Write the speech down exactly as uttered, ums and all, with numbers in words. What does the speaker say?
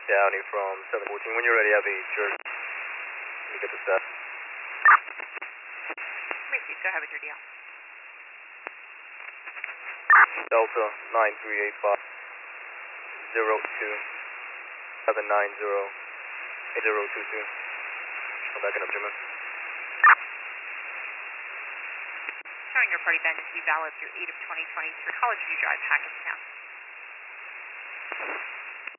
Downey from seven fourteen. When you're ready, have a jerk. Let me get the set. Macy's, go ahead with your deal. Delta nine three eight five zero two seven nine zero zero two two. I'm backing up, Jimmy. Showing your party badge to be valid through eight of twenty twenty-three College View Drive, Hackettstown.